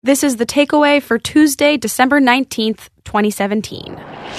This is the takeaway for Tuesday, December 19th, 2017.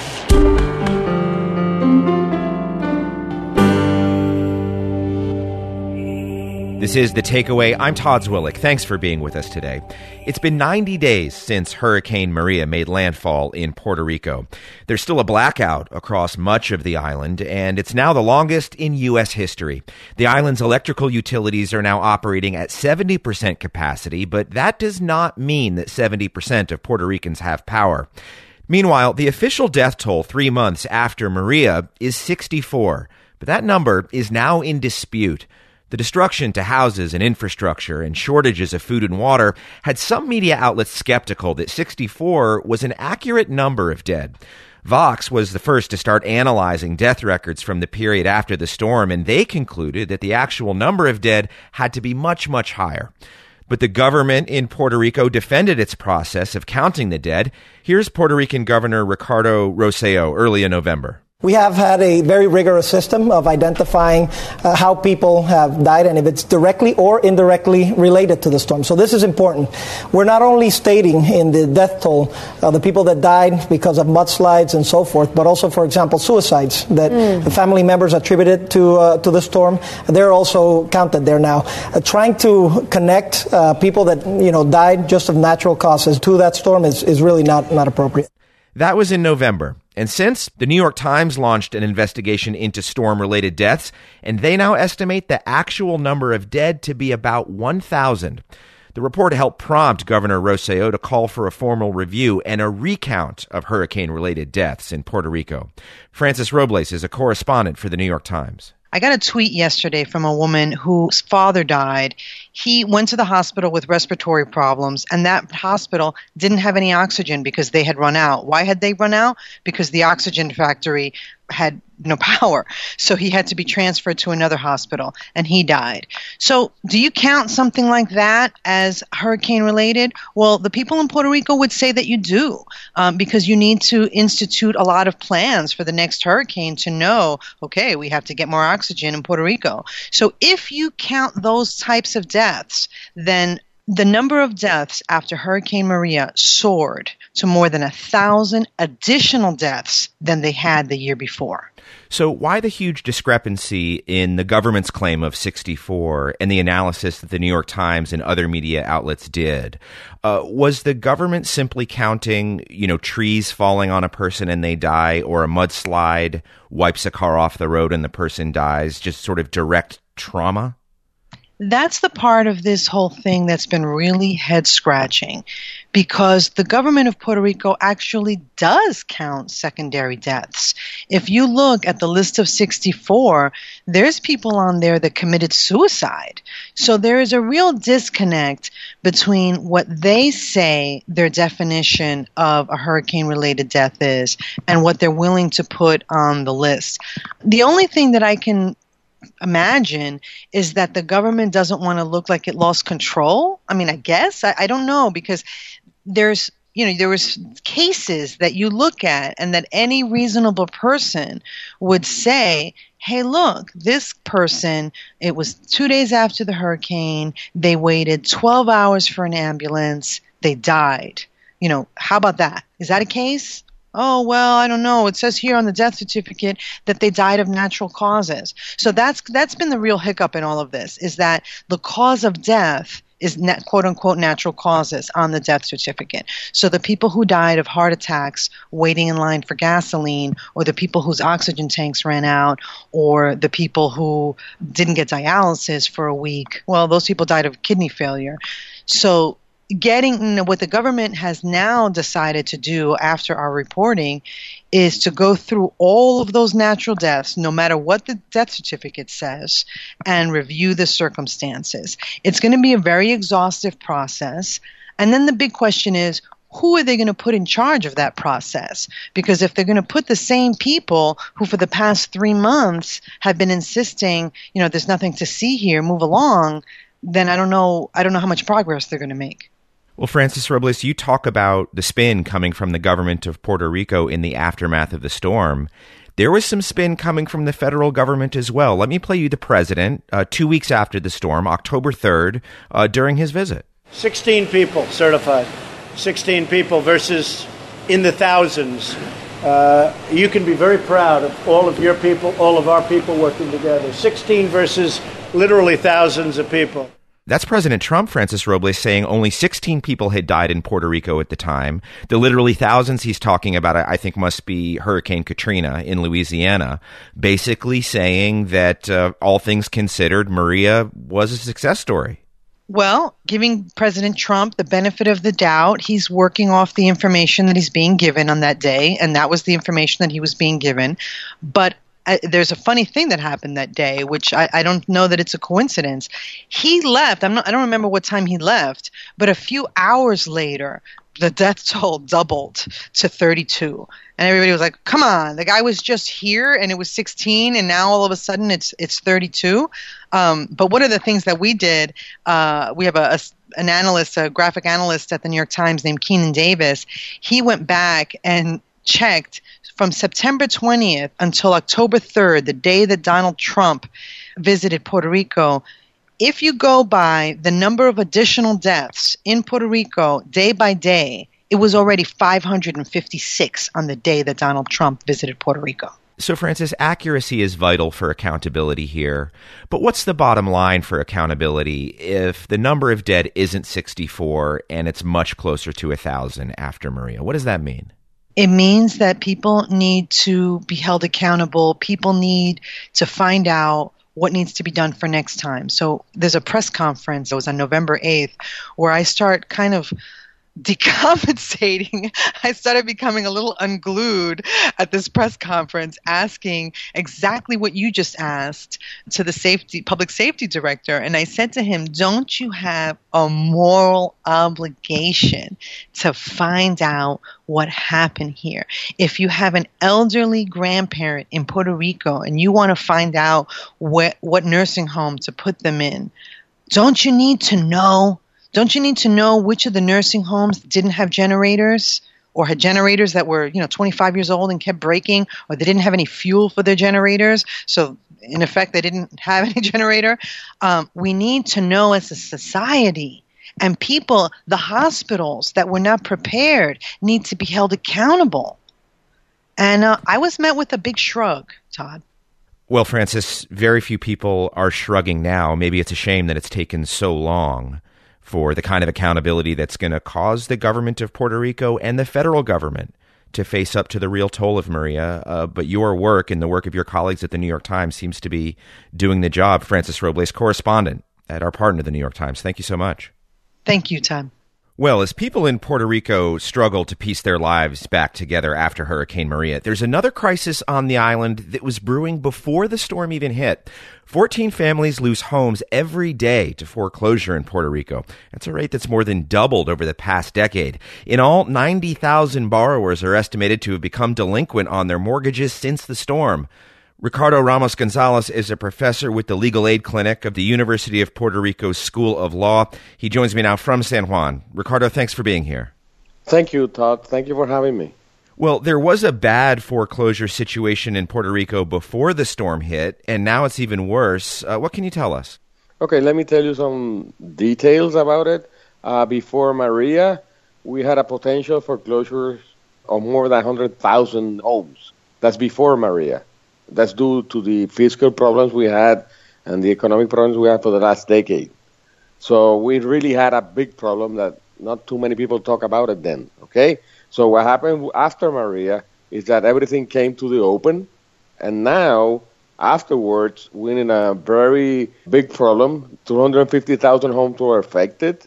This is The Takeaway. I'm Todd Zwillich. Thanks for being with us today. It's been 90 days since Hurricane Maria made landfall in Puerto Rico. There's still a blackout across much of the island, and it's now the longest in U.S. history. The island's electrical utilities are now operating at 70% capacity, but that does not mean that 70% of Puerto Ricans have power. Meanwhile, the official death toll 3 months after Maria is 64, but that number is now in dispute. The destruction to houses and infrastructure and shortages of food and water had some media outlets skeptical that 64 was an accurate number of dead. Vox was the first to start analyzing death records from the period after the storm, and they concluded that the actual number of dead had to be much, much higher. But the government in Puerto Rico defended its process of counting the dead. Here's Puerto Rican Governor Ricardo Rosselló early in November. We have had a very rigorous system of identifying how people have died and if it's directly or indirectly related to the storm. So this is important. We're not only stating in the death toll the people that died because of mudslides and so forth, but also, for example, suicides that the family members attributed to the storm. They're also counted there now. Trying to connect people that died just of natural causes to that storm is really not appropriate. That was in November. And since, the New York Times launched an investigation into storm-related deaths, and they now estimate the actual number of dead to be about 1,000. The report helped prompt Governor Rosselló to call for a formal review and a recount of hurricane-related deaths in Puerto Rico. Frances Robles is a correspondent for the New York Times. I got a tweet yesterday from a woman whose father died. He went to the hospital with respiratory problems, and that hospital didn't have any oxygen because they had run out. Why had they run out? Because the oxygen factory had no power. So he had to be transferred to another hospital, and he died. So do you count something like that as hurricane related? Well, the people in Puerto Rico would say that you do, because you need to institute a lot of plans for the next hurricane to know, okay, we have to get more oxygen in Puerto Rico. So if you count those types of deaths, then the number of deaths after Hurricane Maria soared to more than 1,000 additional deaths than they had the year before. So why the huge discrepancy in the government's claim of 64 and the analysis that the New York Times and other media outlets did? Was the government simply counting, trees falling on a person and they die, or a mudslide wipes a car off the road and the person dies, just sort of direct trauma? That's the part of this whole thing that's been really head-scratching, because the government of Puerto Rico actually does count secondary deaths. If you look at the list of 64, there's people on there that committed suicide. So there is a real disconnect between what they say their definition of a hurricane-related death is and what they're willing to put on the list. The only thing that I can imagine is that the government doesn't want to look like it lost control. I mean, I guess. I don't know, because there was cases that you look at and that any reasonable person would say, hey, look, this person, it was 2 days after the hurricane, they waited 12 hours for an ambulance, they died. How about that? Is that a case? Oh, well, I don't know. It says here on the death certificate that they died of natural causes. So that's been the real hiccup in all of this, is that the cause of death is quote unquote natural causes on the death certificate. So the people who died of heart attacks waiting in line for gasoline, or the people whose oxygen tanks ran out, or the people who didn't get dialysis for a week, well, those people died of kidney failure. So what the government has now decided to do after our reporting is to go through all of those natural deaths, no matter what the death certificate says, and review the circumstances. It's going to be a very exhaustive process. And then the big question is, who are they going to put in charge of that process? Because if they're going to put the same people who for the past 3 months have been insisting, there's nothing to see here, move along, then I don't know how much progress they're going to make. Well, Frances Robles, you talk about the spin coming from the government of Puerto Rico in the aftermath of the storm. There was some spin coming from the federal government as well. Let me play you the president 2 weeks after the storm, October 3rd, during his visit. 16 people certified. 16 people versus in the thousands. You can be very proud of all of your people, all of our people working together. 16 versus literally thousands of people. That's President Trump, Francis Robles, saying only 16 people had died in Puerto Rico at the time. The literally thousands he's talking about, I think, must be Hurricane Katrina in Louisiana, basically saying that all things considered, Maria was a success story. Well, giving President Trump the benefit of the doubt, he's working off the information that he's being given on that day, and that was the information that he was being given. But there's a funny thing that happened that day, which I don't know that it's a coincidence. He left. I don't remember what time he left, but a few hours later, the death toll doubled to 32. And everybody was like, come on, the guy was just here and it was 16 and now all of a sudden it's 32. But one of the things that we did, we have an analyst, a graphic analyst at the New York Times named Keenan Davis. He went back and checked from September 20th until October 3rd, the day that Donald Trump visited Puerto Rico. If you go by the number of additional deaths in Puerto Rico day by day, it was already 556 on the day that Donald Trump visited Puerto Rico. So, Francis, accuracy is vital for accountability here. But what's the bottom line for accountability if the number of dead isn't 64 and it's much closer to 1,000 after Maria? What does that mean? It means that people need to be held accountable. People need to find out what needs to be done for next time. So there's a press conference. It was on November 8th where I start kind of decompensating. I started becoming a little unglued at this press conference, asking exactly what you just asked to the public safety director. And I said to him, don't you have a moral obligation to find out what happened here? If you have an elderly grandparent in Puerto Rico and you want to find out what nursing home to put them in, don't you need to know? Don't you need to know which of the nursing homes didn't have generators or had generators that were, 25 years old and kept breaking, or they didn't have any fuel for their generators? So in effect, they didn't have any generator. We need to know as a society, and people, the hospitals that were not prepared need to be held accountable. And I was met with a big shrug, Todd. Well, Francis, very few people are shrugging now. Maybe it's a shame that it's taken so long for the kind of accountability that's going to cause the government of Puerto Rico and the federal government to face up to the real toll of Maria. But your work and the work of your colleagues at the New York Times seems to be doing the job. Francis Robles, correspondent at our partner, the New York Times. Thank you so much. Thank you, Tom. Well, as people in Puerto Rico struggle to piece their lives back together after Hurricane Maria, there's another crisis on the island that was brewing before the storm even hit. 14 families lose homes every day to foreclosure in Puerto Rico. That's a rate that's more than doubled over the past decade. In all, 90,000 borrowers are estimated to have become delinquent on their mortgages since the storm. Ricardo Ramos-Gonzalez is a professor with the Legal Aid Clinic of the University of Puerto Rico's School of Law. He joins me now from San Juan. Ricardo, thanks for being here. Thank you, Todd. Thank you for having me. Well, there was a bad foreclosure situation in Puerto Rico before the storm hit, and now it's even worse. What can you tell us? Okay, let me tell you some details about it. Before Maria, we had a potential foreclosure of more than 100,000 homes. That's before Maria. That's due to the fiscal problems we had and the economic problems we had for the last decade. So we really had a big problem that not too many people talk about it then, okay? So what happened after Maria is that everything came to the open, and now, afterwards, we're in a very big problem. 250,000 homes were affected,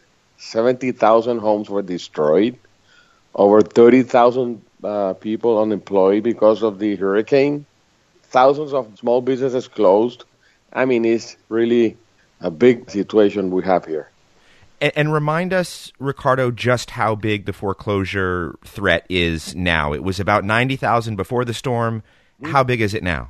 70,000 homes were destroyed, over 30,000 people unemployed because of the hurricane. Thousands of small businesses closed. I mean, it's really a big situation we have here. And remind us, Ricardo, just how big the foreclosure threat is now. It was about 90,000 before the storm. How big is it now?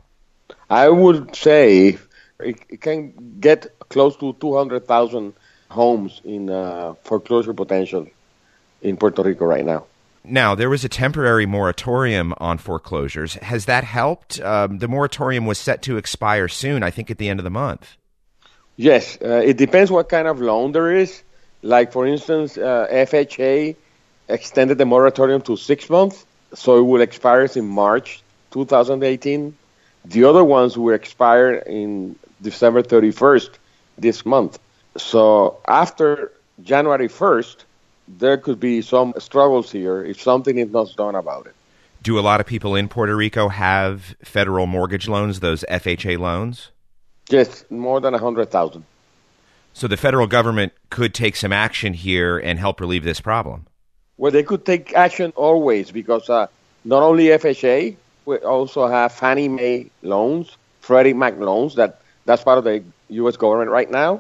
I would say it can get close to 200,000 homes in foreclosure potential in Puerto Rico right now. Now, there was a temporary moratorium on foreclosures. Has that helped? The moratorium was set to expire soon, I think at the end of the month. Yes. It depends what kind of loan there is. Like, for instance, FHA extended the moratorium to 6 months, so it will expire in March 2018. The other ones will expire in December 31st this month. So after January 1st, there could be some struggles here if something is not done about it. Do a lot of people in Puerto Rico have federal mortgage loans, those FHA loans? Yes, more than 100,000. So the federal government could take some action here and help relieve this problem? Well, they could take action always because not only FHA, we also have Fannie Mae loans, Freddie Mac loans, that's part of the U.S. government right now.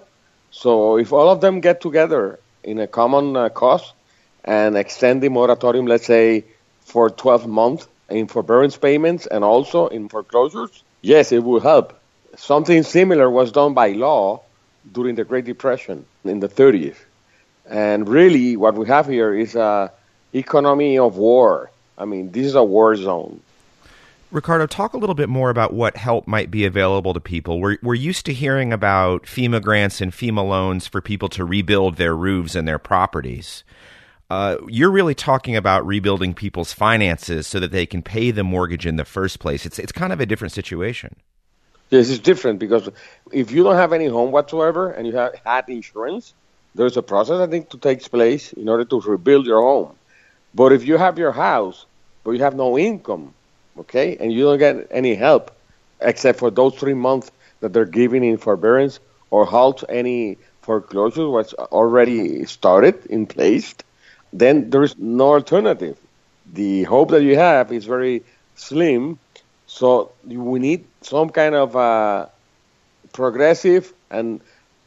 So if all of them get together in a common cause and extend the moratorium, let's say, for 12 months in forbearance payments and also in foreclosures, yes, it will help. Something similar was done by law during the Great Depression in the 30s. And really what we have here is an economy of war. I mean, this is a war zone. Ricardo, talk a little bit more about what help might be available to people. We're used to hearing about FEMA grants and FEMA loans for people to rebuild their roofs and their properties. You're really talking about rebuilding people's finances so that they can pay the mortgage in the first place. It's kind of a different situation. This is different because if you don't have any home whatsoever and you have had insurance, there's a process I think to take place in order to rebuild your home. But if you have your house, but you have no income, okay, and you don't get any help except for those 3 months that they're giving in forbearance or halt any foreclosure was already started in place, then there is no alternative. The hope that you have is very slim, so we need some kind of progressive and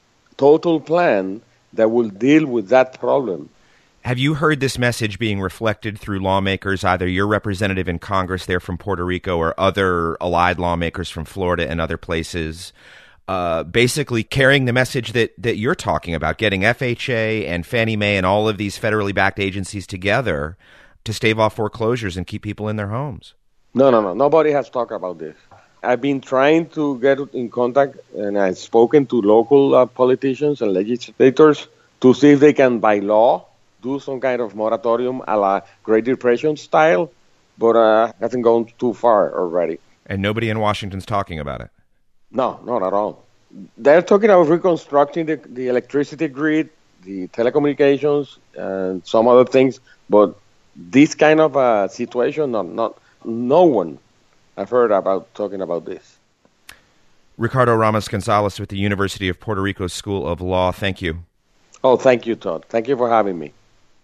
total plan that will deal with that problem. Have you heard this message being reflected through lawmakers, either your representative in Congress there from Puerto Rico or other allied lawmakers from Florida and other places, basically carrying the message that you're talking about, getting FHA and Fannie Mae and all of these federally backed agencies together to stave off foreclosures and keep people in their homes? No. Nobody has talked about this. I've been trying to get in contact, and I've spoken to local politicians and legislators to see if they can, by law, do some kind of moratorium a la Great Depression style, but hasn't gone too far already. And nobody in Washington's talking about it? No, not at all. They're talking about reconstructing the electricity grid, the telecommunications, and some other things, but this kind of situation, no one I've heard about talking about this. Ricardo Ramos-Gonzalez with the University of Puerto Rico School of Law, thank you. Oh, thank you, Todd. Thank you for having me.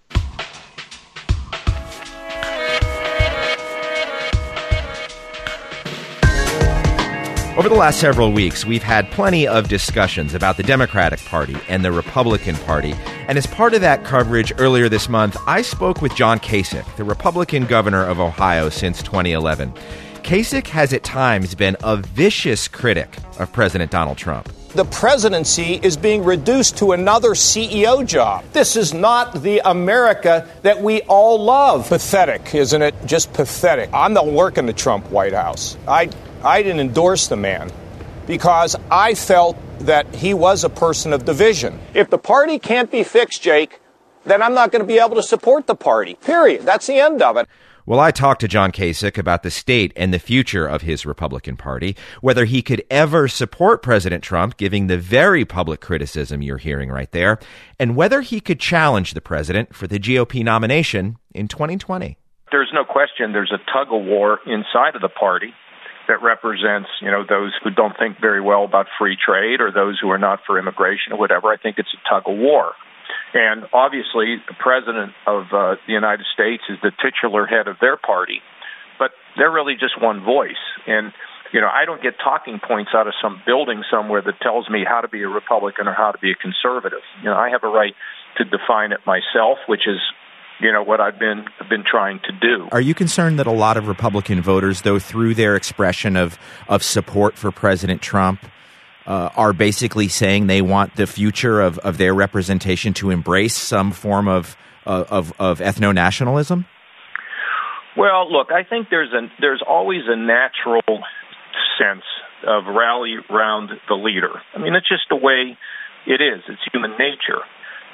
Over the last several weeks, we've had plenty of discussions about the Democratic Party and the Republican Party. And as part of that coverage earlier this month, I spoke with John Kasich, the Republican governor of Ohio since 2011. Kasich has at times been a vicious critic of President Donald Trump. The presidency is being reduced to another CEO job. This is not the America that we all love. Pathetic, isn't it? Just pathetic. I'm not working the Trump White House. I didn't endorse the man because I felt that he was a person of division. If the party can't be fixed, Jake, then I'm not going to be able to support the party. Period. That's the end of it. Well, I talked to John Kasich about the state and the future of his Republican Party, whether he could ever support President Trump, giving the very public criticism you're hearing right there, and whether he could challenge the president for the GOP nomination in 2020. There's no question there's a tug-of-war inside of the party that represents, those who don't think very well about free trade or those who are not for immigration or whatever. I think it's a tug-of-war. And obviously, the president of the United States is the titular head of their party, but they're really just one voice. And, I don't get talking points out of some building somewhere that tells me how to be a Republican or how to be a conservative. I have a right to define it myself, which is, what I've been trying to do. Are you concerned that a lot of Republican voters, though, through their expression of support for President Trump, are basically saying they want the future of their representation to embrace some form of ethno-nationalism? Well, look, I think there's always a natural sense of rally around the leader. I mean, it's just the way it is. It's human nature.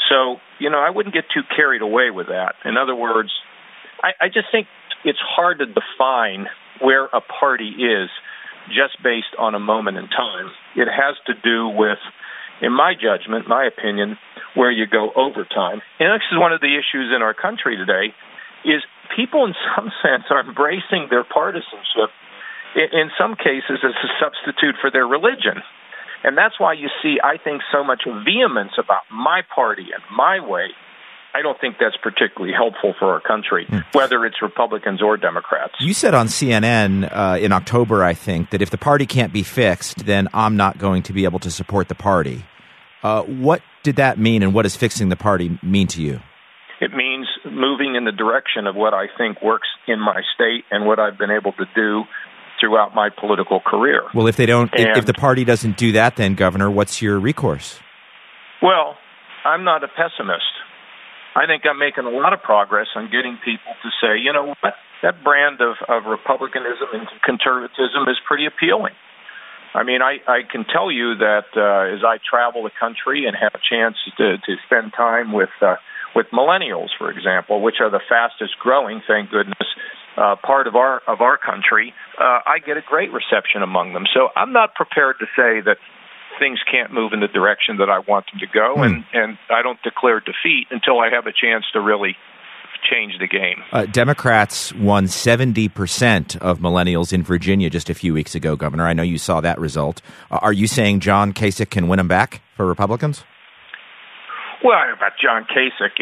So, I wouldn't get too carried away with that. In other words, I just think it's hard to define where a party is just based on a moment in time. It has to do with, in my judgment, my opinion, where you go over time. And this is one of the issues in our country today, is people in some sense are embracing their partisanship, in some cases as a substitute for their religion. And that's why you see, I think, so much vehemence about my party and my way. I don't think that's particularly helpful for our country, whether it's Republicans or Democrats. You said on CNN in October, I think, that if the party can't be fixed, then I'm not going to be able to support the party. What did that mean, and what does fixing the party mean to you? It means moving in the direction of what I think works in my state and what I've been able to do throughout my political career. Well, if the party doesn't do that, then, Governor, what's your recourse? Well, I'm not a pessimist. I think I'm making a lot of progress on getting people to say, you know what, that brand of republicanism and conservatism is pretty appealing. I mean, I can tell you that as I travel the country and have a chance to spend time with millennials, for example, which are the fastest growing, thank goodness, part of our country, I get a great reception among them. So I'm not prepared to say that things can't move in the direction that I want them to go, and I don't declare defeat until I have a chance to really change the game. Democrats won 70% of millennials in Virginia just a few weeks ago, Governor. I know you saw that result. Are you saying John Kasich can win them back for Republicans? Well, about John Kasich,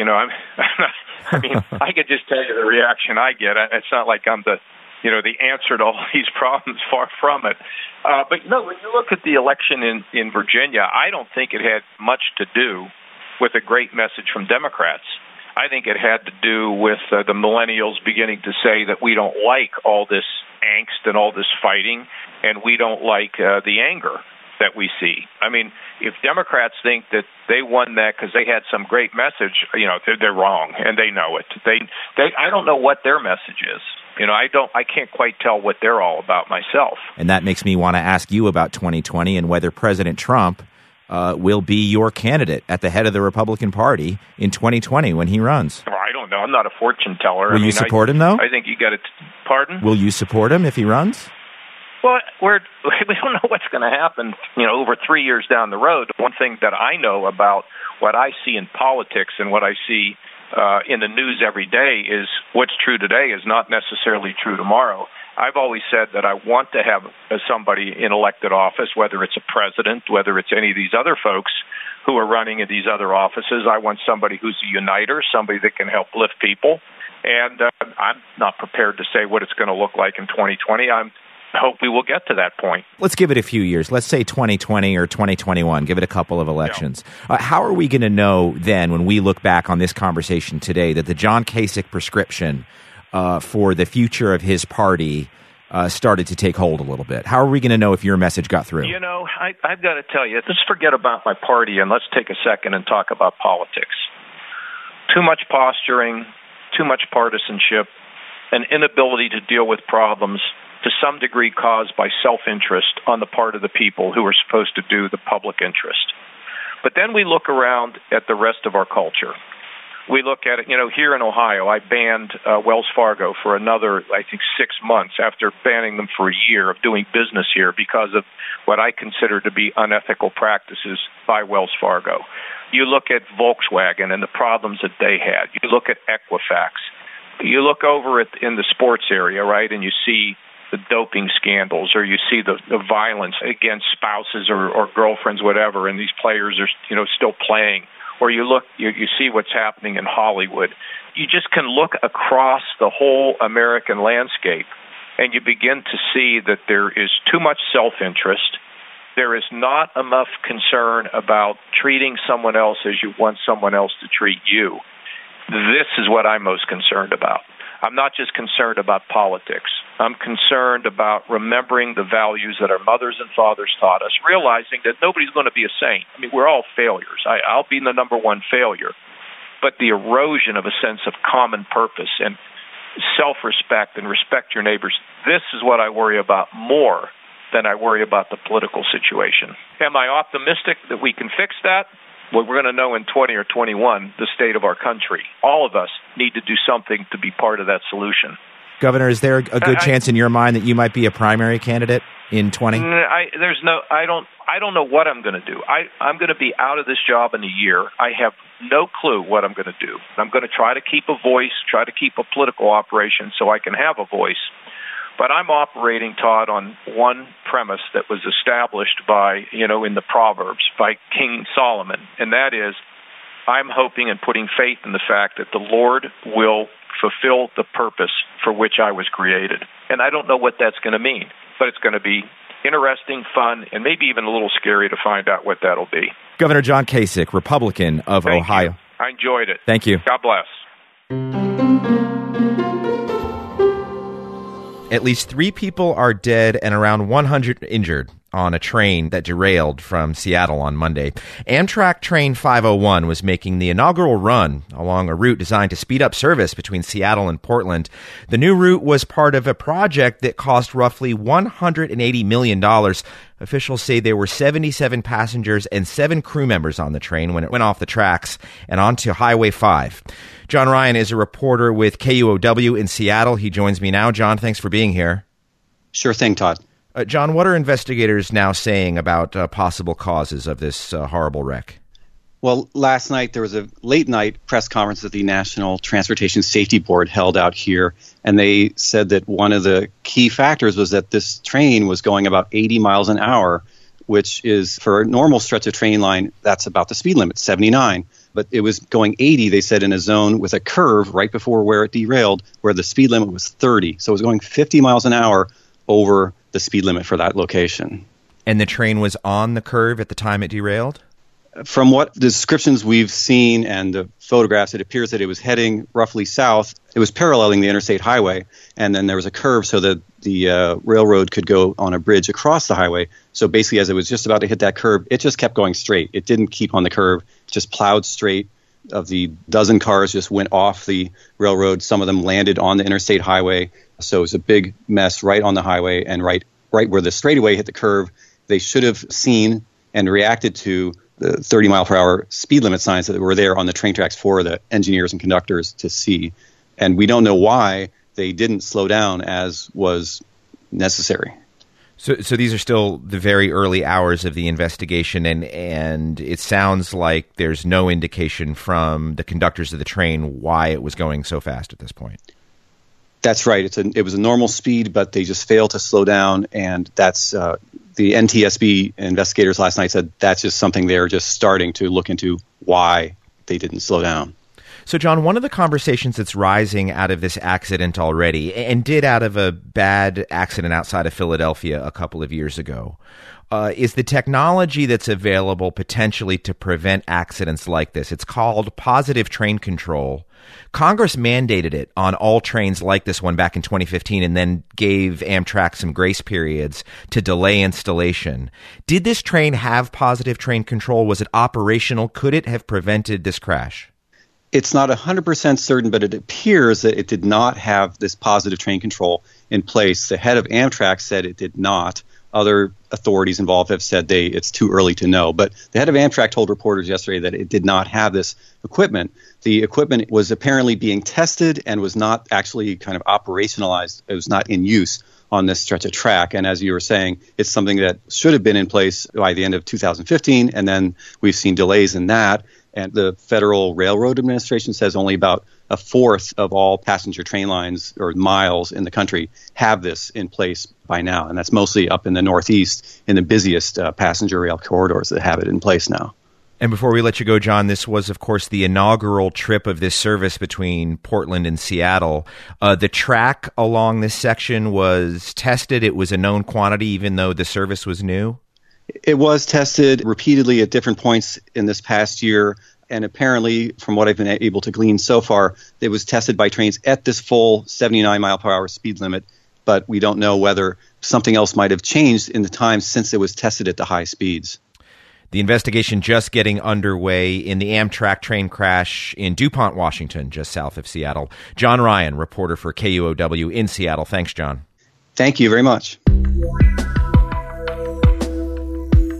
I mean, I could just tell you the reaction I get. It's not like I'm the answer to all these problems, far from it. But when you look at the election in Virginia, I don't think it had much to do with a great message from Democrats. I think it had to do with the millennials beginning to say that we don't like all this angst and all this fighting, and we don't like the anger that we see. I mean, if Democrats think that they won that because they had some great message, they're wrong, and they know it. I don't know what their message is. I can't quite tell what they're all about myself. And that makes me want to ask you about 2020 and whether President Trump will be your candidate at the head of the Republican Party in 2020 when he runs. Well, I don't know. I'm not a fortune teller. Will you support him, though? I think you got to. Pardon? Will you support him if he runs? Well, we don't know what's going to happen, over 3 years down the road. One thing that I know about what I see in politics and what I see in the news every day is what's true today is not necessarily true tomorrow. I've always said that I want to have somebody in elected office, whether it's a president, whether it's any of these other folks who are running in these other offices. I want somebody who's a uniter, somebody that can help lift people. And I'm not prepared to say what it's going to look like in 2020. I hope we will get to that point. Let's give it a few years. Let's say 2020 or 2021. Give it a couple of elections. Yeah. How are we going to know then, when we look back on this conversation today, that the John Kasich prescription for the future of his party started to take hold a little bit? How are we going to know if your message got through? I've got to tell you, let's forget about my party and let's take a second and talk about politics. Too much posturing, too much partisanship, an inability to deal with problems to some degree caused by self-interest on the part of the people who are supposed to do the public interest. But then we look around at the rest of our culture. We look at it, here in Ohio, I banned Wells Fargo for another, I think, 6 months after banning them for a year of doing business here because of what I consider to be unethical practices by Wells Fargo. You look at Volkswagen and the problems that they had. You look at Equifax. You look over in the sports area, right, and you see the doping scandals, or you see the violence against spouses or girlfriends, whatever, and these players are, still playing. Or you see what's happening in Hollywood. You just can look across the whole American landscape, and you begin to see that there is too much self-interest. There is not enough concern about treating someone else as you want someone else to treat you. This is what I'm most concerned about. I'm not just concerned about politics. I'm concerned about remembering the values that our mothers and fathers taught us, realizing that nobody's going to be a saint. I mean, we're all failures. I'll be the number one failure. But the erosion of a sense of common purpose and self-respect and respect your neighbors, this is what I worry about more than I worry about the political situation. Am I optimistic that we can fix that? Well, we're going to know in 20 or 21 the state of our country. All of us need to do something to be part of that solution. Governor, is there a good chance in your mind that you might be a primary candidate in 20? I don't know what I'm going to do. I'm going to be out of this job in a year. I have no clue what I'm going to do. I'm going to try to keep a voice, try to keep a political operation so I can have a voice. But I'm operating, Todd, on one premise that was established by, in the Proverbs by King Solomon, and that is I'm hoping and putting faith in the fact that the Lord will fulfill the purpose for which I was created. And I don't know what that's going to mean, but it's going to be interesting, fun, and maybe even a little scary to find out what that'll be. Governor John Kasich, Republican of Ohio. You. I enjoyed it. Thank you. God bless. At least 3 people are dead and around 100 injured on a train that derailed from Seattle on Monday. Amtrak Train 501 was making the inaugural run along a route designed to speed up service between Seattle and Portland. The new route was part of a project that cost roughly $180 million. Officials say there were 77 passengers and 7 crew members on the train when it went off the tracks and onto Highway 5. John Ryan is a reporter with KUOW in Seattle. He joins me now. John, thanks for being here. Sure thing, Todd. John, what are investigators now saying about possible causes of this horrible wreck? Well, last night there was a late-night press conference that the National Transportation Safety Board held out here, and they said that one of the key factors was that this train was going about 80 miles an hour, which is, for a normal stretch of train line, that's about the speed limit, 79. But it was going 80, they said, in a zone with a curve right before where it derailed, where the speed limit was 30. So it was going 50 miles an hour over the speed limit for that location. And the train was on the curve at the time it derailed? From what descriptions we've seen and the photographs, it appears that it was heading roughly south. It was paralleling the interstate highway, and then there was a curve so that the railroad could go on a bridge across the highway. So basically, as it was just about to hit that curve, it just kept going straight. It didn't keep on the curve, it just plowed straight. Of the dozen cars just went off the railroad. Some of them landed on the interstate highway. So it was a big mess right on the highway, and right where the straightaway hit the curve. They should have seen and reacted to the 30-mile-per-hour speed limit signs that were there on the train tracks for the engineers and conductors to see. And we don't know why they didn't slow down as was necessary. So these are still the very early hours of the investigation, and it sounds like there's no indication from the conductors of the train why it was going so fast at this point. That's right. It was a normal speed, but they just failed to slow down, and that's the NTSB investigators last night said that's just something they're just starting to look into why they didn't slow down. So, John, one of the conversations that's rising out of this accident already, and did out of a bad accident outside of Philadelphia a couple of years ago, is the technology that's available potentially to prevent accidents like this. It's called positive train control. Congress mandated it on all trains like this one back in 2015 and then gave Amtrak some grace periods to delay installation. Did this train have positive train control? Was it operational? Could it have prevented this crash? It's not 100% certain, but it appears that it did not have this positive train control in place. The head of Amtrak said it did not. Other authorities involved have said it's too early to know. But the head of Amtrak told reporters yesterday that it did not have this equipment. The equipment was apparently being tested and was not actually kind of operationalized. It was not in use on this stretch of track. And as you were saying, it's something that should have been in place by the end of 2015, and then we've seen delays in that. And the Federal Railroad Administration says only about a fourth of all passenger train lines or miles in the country have this in place by now. And that's mostly up in the Northeast in the busiest passenger rail corridors that have it in place now. And before we let you go, John, this was, of course, the inaugural trip of this service between Portland and Seattle. The track along this section was tested. It was a known quantity, even though the service was new. It was tested repeatedly at different points in this past year, and apparently, from what I've been able to glean so far, it was tested by trains at this full 79-mile-per-hour speed limit, but we don't know whether something else might have changed in the time since it was tested at the high speeds. The investigation just getting underway in the Amtrak train crash in DuPont, Washington, just south of Seattle. John Ryan, reporter for KUOW in Seattle. Thanks, John. Thank you very much.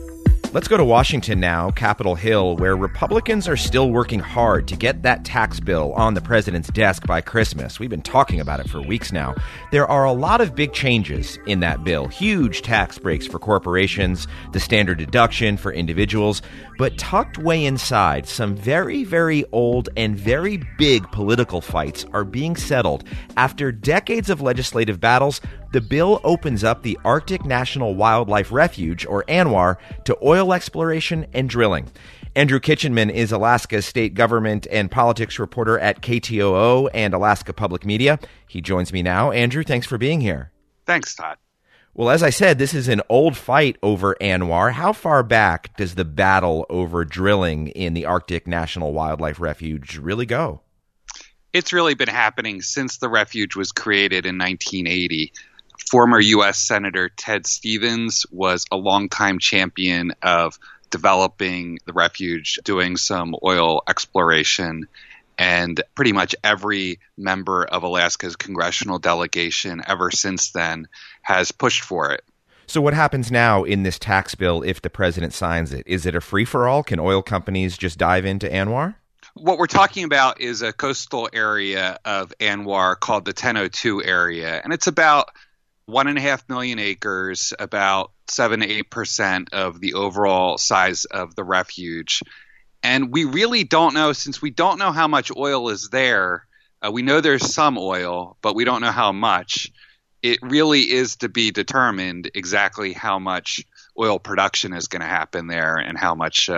Let's go to Washington now, Capitol Hill, where Republicans are still working hard to get that tax bill on the president's desk by Christmas. We've been talking about it for weeks now. There are a lot of big changes in that bill. Huge tax breaks for corporations, the standard deduction for individuals. But tucked way inside, some very, very old and very big political fights are being settled. After decades of legislative battles, the bill opens up the Arctic National Wildlife Refuge, or ANWR, to oil exploration and drilling. Andrew Kitchenman is Alaska's state government and politics reporter at KTOO and Alaska Public Media. He joins me now. Andrew, thanks for being here. Thanks, Todd. Well, as I said, this is an old fight over ANWR. How far back does the battle over drilling in the Arctic National Wildlife Refuge really go? It's really been happening since the refuge was created in 1980. Former U.S. Senator Ted Stevens was a longtime champion of developing the refuge, doing some oil exploration, and pretty much every member of Alaska's congressional delegation ever since then has pushed for it. So what happens now in this tax bill if the president signs it? Is it a free-for-all? Can oil companies just dive into ANWR? What we're talking about is a coastal area of ANWR called the 1002 area, and it's about 1.5 million acres, about 7 to 8% of the overall size of the refuge. And we really don't know, since we don't know how much oil is there. We know there's some oil, but we don't know how much. It really is to be determined exactly how much oil production is going to happen there and how much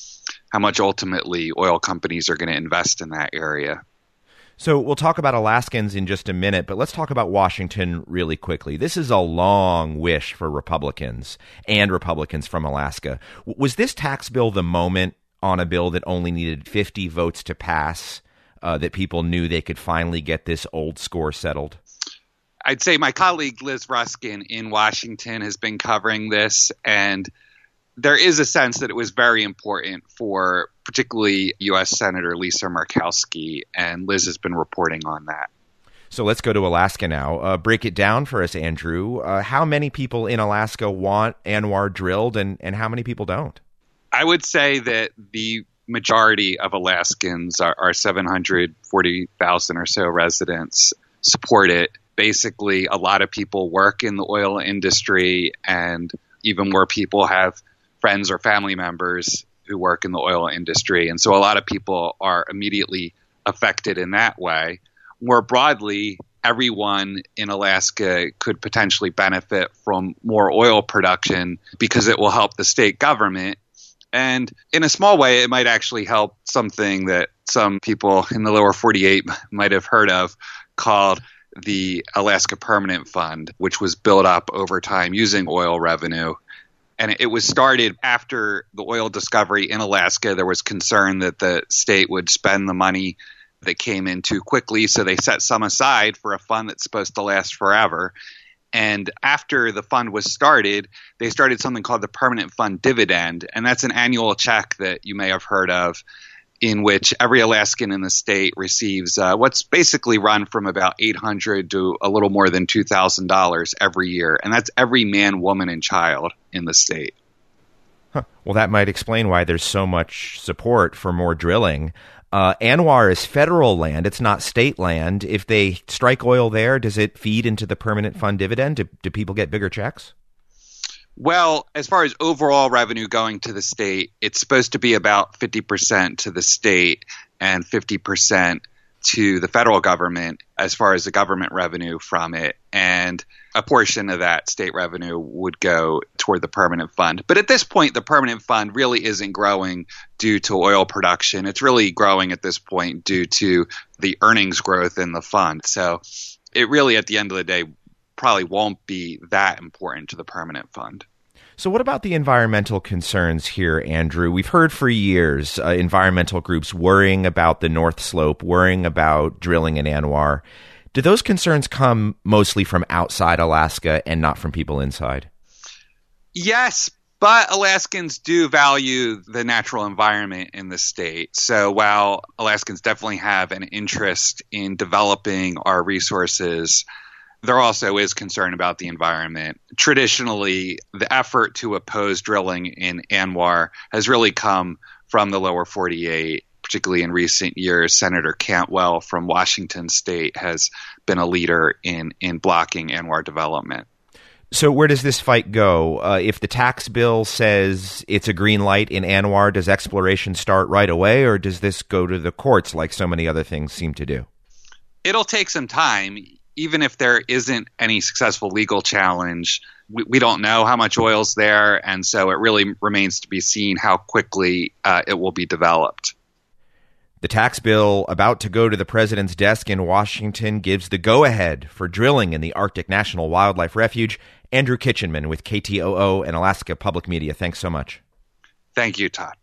ultimately oil companies are going to invest in that area. So we'll talk about Alaskans in just a minute, but let's talk about Washington really quickly. This is a long wish for Republicans and Republicans from Alaska. Was this tax bill the moment on a bill that only needed 50 votes to pass, that people knew they could finally get this old score settled? I'd say my colleague Liz Ruskin in Washington has been covering this, and there is a sense that it was very important for particularly U.S. Senator Lisa Murkowski, and Liz has been reporting on that. So let's go to Alaska now. Break it down for us, Andrew. How many people in Alaska want ANWR drilled, and how many people don't? I would say that the majority of Alaskans, our 740,000 or so residents, support it. Basically, a lot of people work in the oil industry, and even more people have friends or family members who work in the oil industry. And so a lot of people are immediately affected in that way. More broadly, everyone in Alaska could potentially benefit from more oil production because it will help the state government. And in a small way, it might actually help something that some people in the lower 48 might have heard of called the Alaska Permanent Fund, which was built up over time using oil revenue. And it was started after the oil discovery in Alaska. There was concern that the state would spend the money that came in too quickly, so they set some aside for a fund that's supposed to last forever. And after the fund was started, they started something called the Permanent Fund Dividend, and that's an annual check that you may have heard of, in which every Alaskan in the state receives what's basically run from about $800 to a little more than $2,000 every year. And that's every man, woman, and child in the state. Huh. Well, that might explain why there's so much support for more drilling. ANWR is federal land. It's not state land. If they strike oil there, does it feed into the Permanent Fund Dividend? Do people get bigger checks? Well, as far as overall revenue going to the state, it's supposed to be about 50% to the state and 50% to the federal government as far as the government revenue from it. And a portion of that state revenue would go toward the permanent fund. But at this point, the permanent fund really isn't growing due to oil production. It's really growing at this point due to the earnings growth in the fund. So it really, at the end of the day, probably won't be that important to the permanent fund. So what about the environmental concerns here, Andrew? We've heard for years environmental groups worrying about the North Slope, worrying about drilling in ANWR. Do those concerns come mostly from outside Alaska and not from people inside? Yes, but Alaskans do value the natural environment in the state. So while Alaskans definitely have an interest in developing our resources, there also is concern about the environment. Traditionally, the effort to oppose drilling in ANWR has really come from the lower 48, particularly in recent years. Senator Cantwell from Washington State has been a leader in blocking ANWR development. So where does this fight go? If the tax bill says it's a green light in ANWR, does exploration start right away, or does this go to the courts like so many other things seem to do? It'll take some time. Even if there isn't any successful legal challenge, we don't know how much oil's there, and so it really remains to be seen how quickly it will be developed. The tax bill about to go to the president's desk in Washington gives the go-ahead for drilling in the Arctic National Wildlife Refuge. Andrew Kitchenman with KTOO and Alaska Public Media. Thanks so much. Thank you, Todd.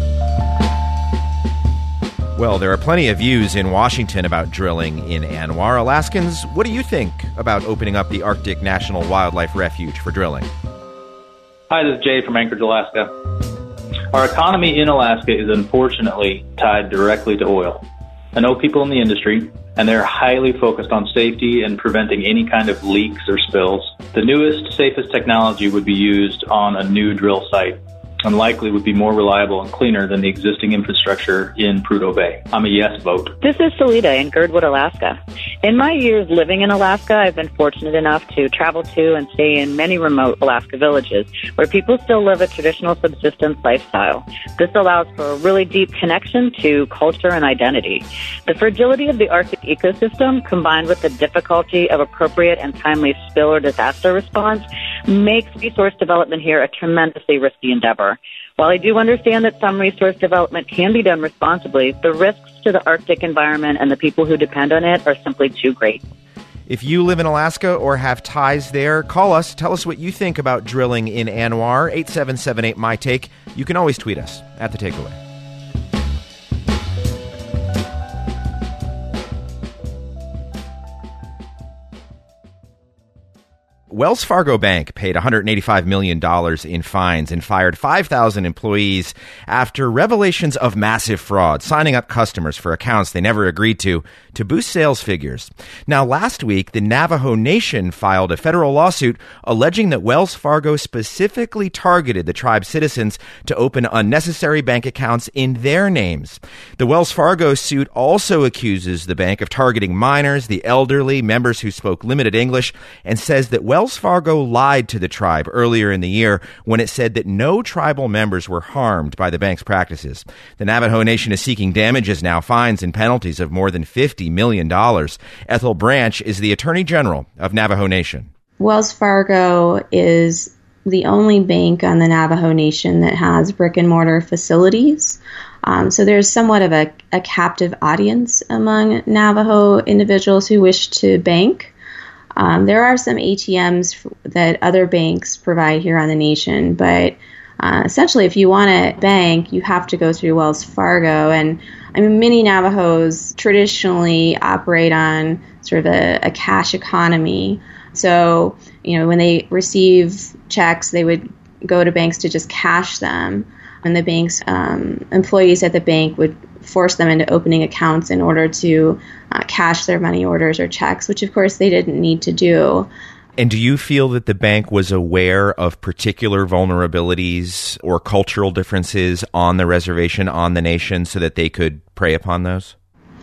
Well, there are plenty of views in Washington about drilling in ANWR. Alaskans, what do you think about opening up the Arctic National Wildlife Refuge for drilling? Hi, this is Jay from Anchorage, Alaska. Our economy in Alaska is unfortunately tied directly to oil. I know people in the industry, and they're highly focused on safety and preventing any kind of leaks or spills. The newest, safest technology would be used on a new drill site, and likely would be more reliable and cleaner than the existing infrastructure in Prudhoe Bay. I'm a yes vote. This is Salida in Girdwood, Alaska. In my years living in Alaska, I've been fortunate enough to travel to and stay in many remote Alaska villages where people still live a traditional subsistence lifestyle. This allows for a really deep connection to culture and identity. The fragility of the Arctic ecosystem, combined with the difficulty of appropriate and timely spill or disaster response, makes resource development here a tremendously risky endeavor. While I do understand that some resource development can be done responsibly, the risks to the Arctic environment and the people who depend on it are simply too great. If you live in Alaska or have ties there, call us. Tell us what you think about drilling in ANWR. 877-8-MY-TAKE. You can always tweet us at The Takeaway. Wells Fargo Bank paid $185 million in fines and fired 5,000 employees after revelations of massive fraud, signing up customers for accounts they never agreed to boost sales figures. Now, last week, the Navajo Nation filed a federal lawsuit alleging that Wells Fargo specifically targeted the tribe's citizens to open unnecessary bank accounts in their names. The Wells Fargo suit also accuses the bank of targeting minors, the elderly, members who spoke limited English, and says that Wells Fargo lied to the tribe earlier in the year when it said that no tribal members were harmed by the bank's practices. The Navajo Nation is seeking damages now, fines and penalties of more than $50 million. Ethel Branch is the Attorney General of Navajo Nation. Wells Fargo is the only bank on the Navajo Nation that has brick and mortar facilities. So there's somewhat of a captive audience among Navajo individuals who wish to bank. There are some ATMs that other banks provide here on the nation, but essentially if you want to bank, you have to go through Wells Fargo. And I mean, many Navajos traditionally operate on sort of a cash economy. So, you know, when they receive checks, they would go to banks to just cash them. And the bank's employees at the bank would force them into opening accounts in order to cash their money orders or checks, which of course they didn't need to do. And do you feel that the bank was aware of particular vulnerabilities or cultural differences on the reservation, on the nation, so that they could prey upon those?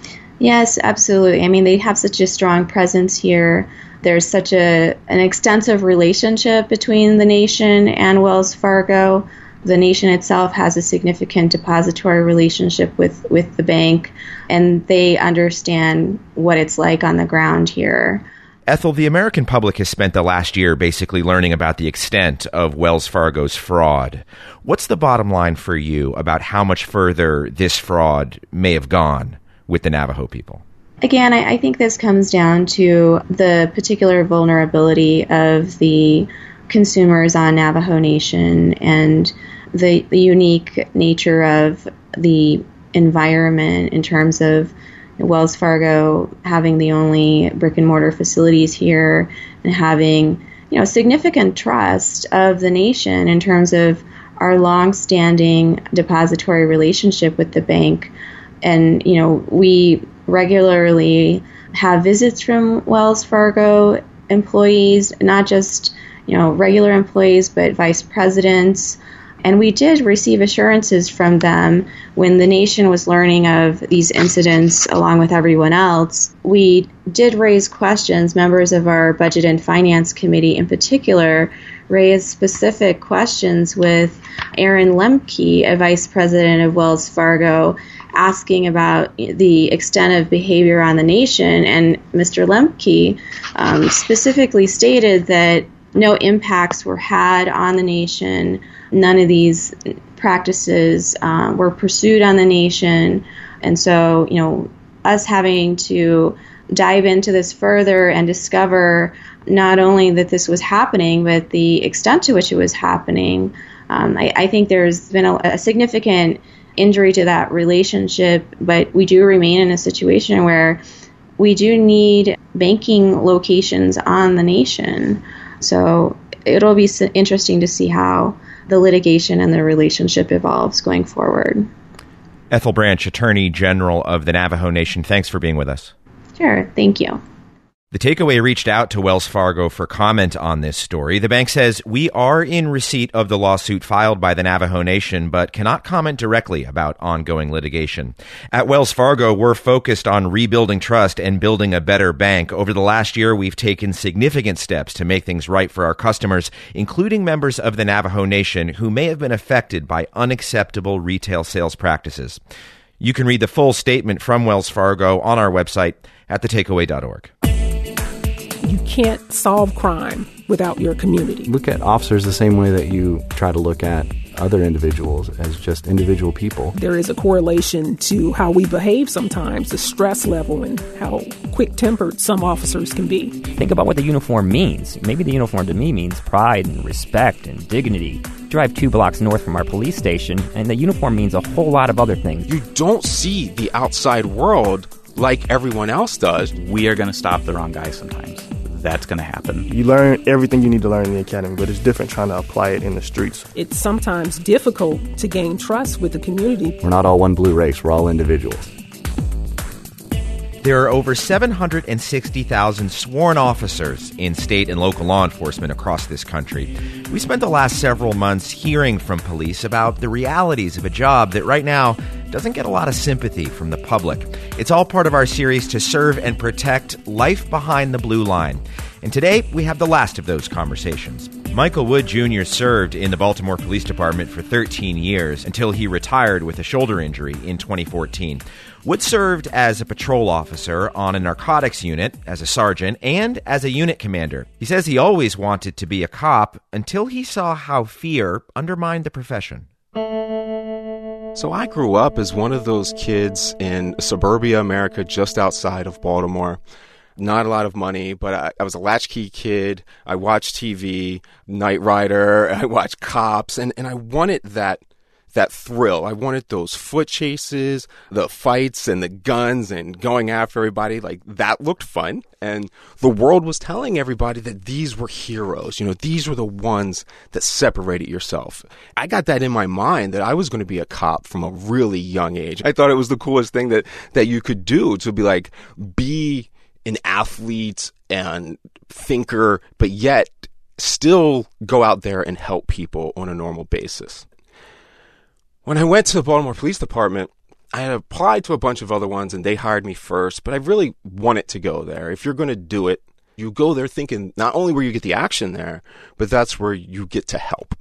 Yes, absolutely. I mean, they have such a strong presence here. There's such an extensive relationship between the nation and Wells Fargo. The nation itself has a significant depository relationship with the bank, and they understand what it's like on the ground here. Ethel, the American public has spent the last year basically learning about the extent of Wells Fargo's fraud. What's the bottom line for you about how much further this fraud may have gone with the Navajo people? Again, I think this comes down to the particular vulnerability of the consumers on Navajo Nation and the unique nature of the environment in terms of Wells Fargo having the only brick and mortar facilities here and having, you know, significant trust of the nation in terms of our long-standing depository relationship with the bank. And, you know, we regularly have visits from Wells Fargo employees, not just, regular employees, but vice presidents. And we did receive assurances from them when the nation was learning of these incidents along with everyone else. We did raise questions. Members of our Budget and Finance Committee in particular raised specific questions with Aaron Lemke, a vice president of Wells Fargo, asking about the extent of behavior on the nation. And Mr. Lemke specifically stated that no impacts were had on the nation. None of these practices were pursued on the nation. And so, us having to dive into this further and discover not only that this was happening, but the extent to which it was happening, I think there's been a significant injury to that relationship. But we do remain in a situation where we do need banking locations on the nation. So it'll be interesting to see how the litigation and the relationship evolves going forward. Ethel Branch, Attorney General of the Navajo Nation, thanks for being with us. Sure, thank you. The Takeaway reached out to Wells Fargo for comment on this story. The bank says, we are in receipt of the lawsuit filed by the Navajo Nation, but cannot comment directly about ongoing litigation. At Wells Fargo, we're focused on rebuilding trust and building a better bank. Over the last year, we've taken significant steps to make things right for our customers, including members of the Navajo Nation who may have been affected by unacceptable retail sales practices. You can read the full statement from Wells Fargo on our website at thetakeaway.org. You can't solve crime without your community. Look at officers the same way that you try to look at other individuals as just individual people. There is a correlation to how we behave sometimes, the stress level, and how quick-tempered some officers can be. Think about what the uniform means. Maybe the uniform to me means pride and respect and dignity. Drive 2 blocks north from our police station, and the uniform means a whole lot of other things. You don't see the outside world like everyone else does. We are going to stop the wrong guy sometimes. That's going to happen. You learn everything you need to learn in the academy, but it's different trying to apply it in the streets. It's sometimes difficult to gain trust with the community. We're not all one blue race. We're all individuals. There are over 760,000 sworn officers in state and local law enforcement across this country. We spent the last several months hearing from police about the realities of a job that right now doesn't get a lot of sympathy from the public. It's all part of our series to serve and protect life behind the blue line. And today, we have the last of those conversations. Michael Wood Jr. served in the Baltimore Police Department for 13 years until he retired with a shoulder injury in 2014. Wood served as a patrol officer on a narcotics unit, as a sergeant, and as a unit commander. He says he always wanted to be a cop until he saw how fear undermined the profession. So I grew up as one of those kids in suburbia America just outside of Baltimore. Not a lot of money, but I was a latchkey kid. I watched TV, Knight Rider, I watched Cops, and I wanted that thrill. I wanted those foot chases, the fights and the guns and going after everybody. Like, that looked fun. And the world was telling everybody that these were heroes. You know, these were the ones that separated yourself. I got that in my mind that I was going to be a cop from a really young age. I thought it was the coolest thing that you could do, to be like, be an athlete and thinker, but yet still go out there and help people on a normal basis. When I went to the Baltimore Police Department, I had applied to a bunch of other ones and they hired me first, but I really wanted to go there. If you're going to do it, you go there thinking not only where you get the action there, but that's where you get to help.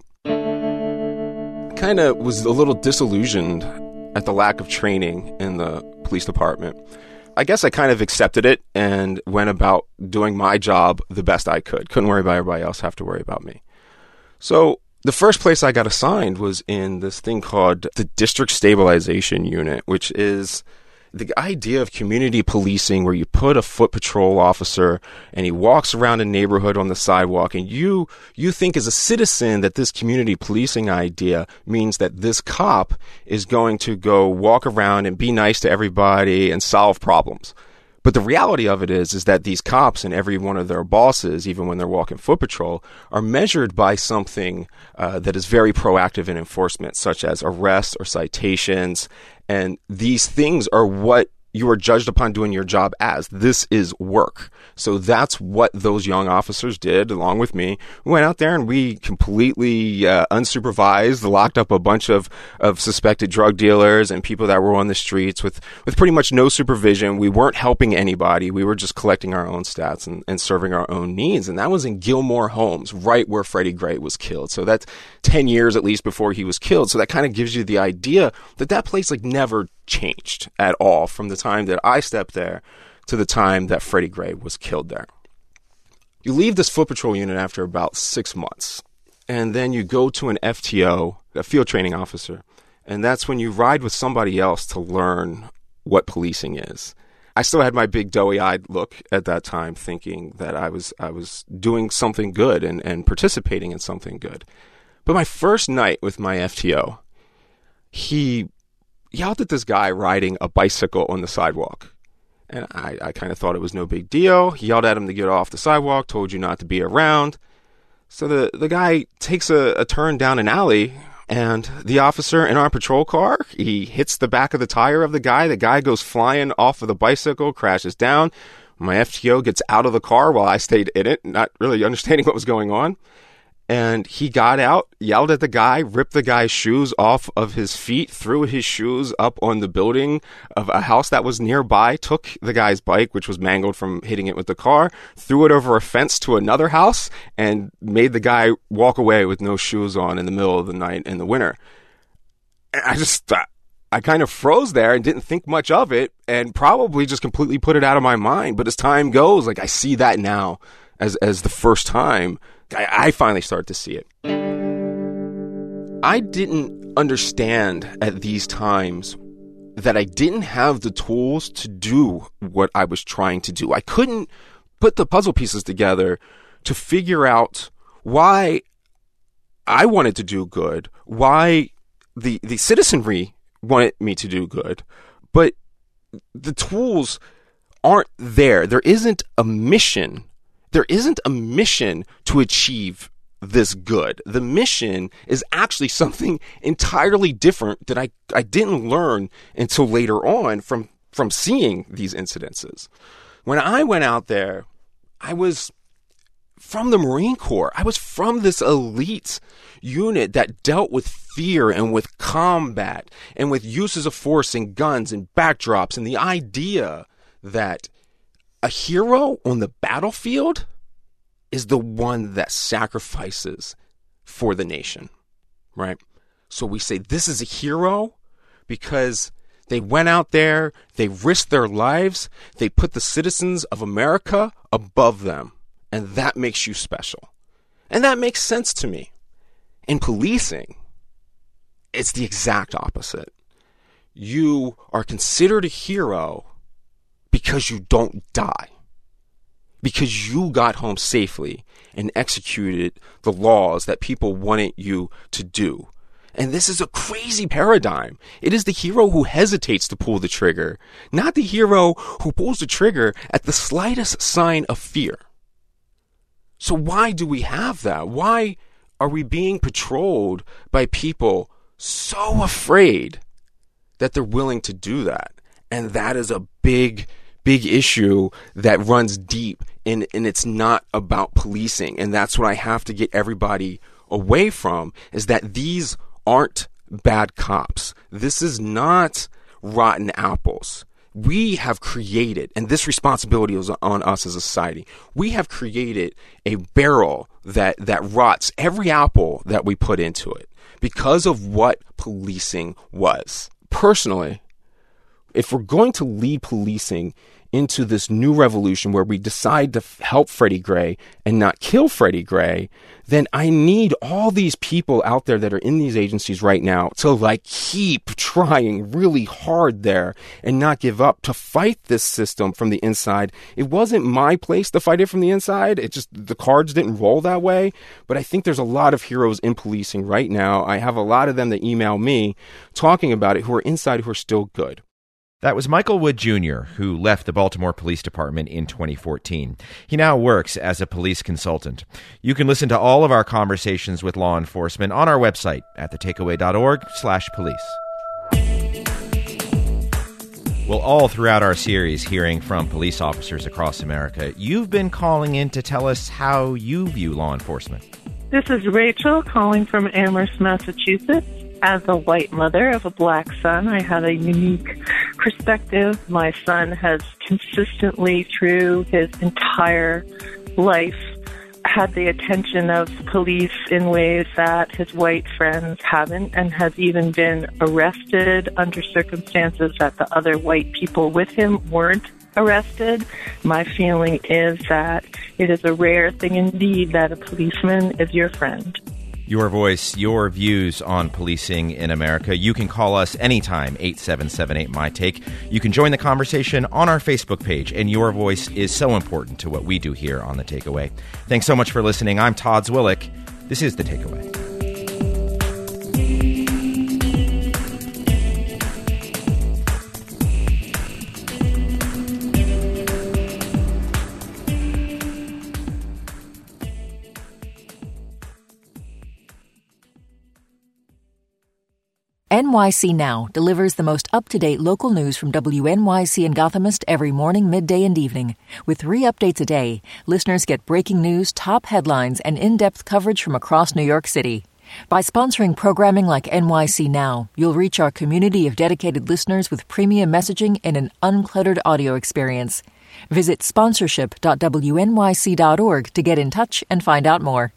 I kind of was a little disillusioned at the lack of training in the police department. I guess I kind of accepted it and went about doing my job the best I could. Couldn't worry about everybody else, have to worry about me. So the first place I got assigned was in this thing called the District Stabilization Unit, which is the idea of community policing, where you put a foot patrol officer and he walks around a neighborhood on the sidewalk, and you think as a citizen that this community policing idea means that this cop is going to go walk around and be nice to everybody and solve problems. But the reality of it is that these cops and every one of their bosses, even when they're walking foot patrol, are measured by something that is very proactive in enforcement, such as arrests or citations. And these things are what you are judged upon doing your job as. This is work. So that's what those young officers did, along with me. We went out there and we completely unsupervised, locked up a bunch of suspected drug dealers and people that were on the streets with pretty much no supervision. We weren't helping anybody. We were just collecting our own stats and serving our own needs. And that was in Gilmore Homes, right where Freddie Gray was killed. So that's 10 years at least before he was killed. So that kind of gives you the idea that place never changed at all from the time that I stepped there to the time that Freddie Gray was killed there. You leave this foot patrol unit after about 6 months, and then you go to an FTO, a field training officer, and that's when you ride with somebody else to learn what policing is. I still had my big doughy-eyed look at that time, thinking that I was doing something good and participating in something good. But my first night with my FTO, he yelled at this guy riding a bicycle on the sidewalk. And I kind of thought it was no big deal. He yelled at him to get off the sidewalk, told you not to be around. So the guy takes a turn down an alley, and the officer in our patrol car, he hits the back of the tire of the guy. The guy goes flying off of the bicycle, crashes down. My FTO gets out of the car while I stayed in it, not really understanding what was going on. And he got out, yelled at the guy, ripped the guy's shoes off of his feet, threw his shoes up on the building of a house that was nearby, took the guy's bike, which was mangled from hitting it with the car, threw it over a fence to another house, and made the guy walk away with no shoes on in the middle of the night in the winter. And I kind of froze there and didn't think much of it, and probably just completely put it out of my mind. But as time goes, I see that now as the first time I finally started to see it. I didn't understand at these times that I didn't have the tools to do what I was trying to do. I couldn't put the puzzle pieces together to figure out why I wanted to do good, why the citizenry wanted me to do good, but the tools aren't there. There isn't a mission. There isn't a mission to achieve this good. The mission is actually something entirely different that I didn't learn until later on from seeing these incidences. When I went out there, I was from the Marine Corps. I was from this elite unit that dealt with fear and with combat and with uses of force and guns and backdrops, and the idea that a hero on the battlefield is the one that sacrifices for the nation, right? So we say this is a hero because they went out there, they risked their lives, they put the citizens of America above them, and that makes you special. And that makes sense to me. In policing, it's the exact opposite. You are considered a hero because you don't die. Because you got home safely and executed the laws that people wanted you to do. And this is a crazy paradigm. It is the hero who hesitates to pull the trigger, not the hero who pulls the trigger at the slightest sign of fear. So why do we have that? Why are we being patrolled by people so afraid that they're willing to do that? And that is a big issue that runs deep, and it's not about policing. And that's what I have to get everybody away from, is that these aren't bad cops. This is not rotten apples. We have created, and this responsibility is on us as a society, we have created a barrel that rots every apple that we put into it because of what policing was. Personally, if we're going to lead policing into this new revolution where we decide to help Freddie Gray and not kill Freddie Gray, then I need all these people out there that are in these agencies right now to keep trying really hard there and not give up, to fight this system from the inside. It wasn't my place to fight it from the inside. It just, the cards didn't roll that way. But I think there's a lot of heroes in policing right now. I have a lot of them that email me talking about it who are inside, who are still good. That was Michael Wood Jr., who left the Baltimore Police Department in 2014. He now works as a police consultant. You can listen to all of our conversations with law enforcement on our website at thetakeaway.org/police. Well, all throughout our series, hearing from police officers across America, you've been calling in to tell us how you view law enforcement. This is Rachel calling from Amherst, Massachusetts. As a white mother of a black son, I have a unique perspective. My son has consistently, through his entire life, had the attention of police in ways that his white friends haven't, and has even been arrested under circumstances that the other white people with him weren't arrested. My feeling is that it is a rare thing indeed that a policeman is your friend. Your voice, your views on policing in America. You can call us anytime, 877-8MY-TAKE. You can join the conversation on our Facebook page, and your voice is so important to what we do here on The Takeaway. Thanks so much for listening. I'm Todd Zwillich. This is The Takeaway. NYC Now delivers the most up-to-date local news from WNYC and Gothamist every morning, midday, and evening. With 3 updates a day, listeners get breaking news, top headlines, and in-depth coverage from across New York City. By sponsoring programming like NYC Now, you'll reach our community of dedicated listeners with premium messaging and an uncluttered audio experience. Visit sponsorship.wnyc.org to get in touch and find out more.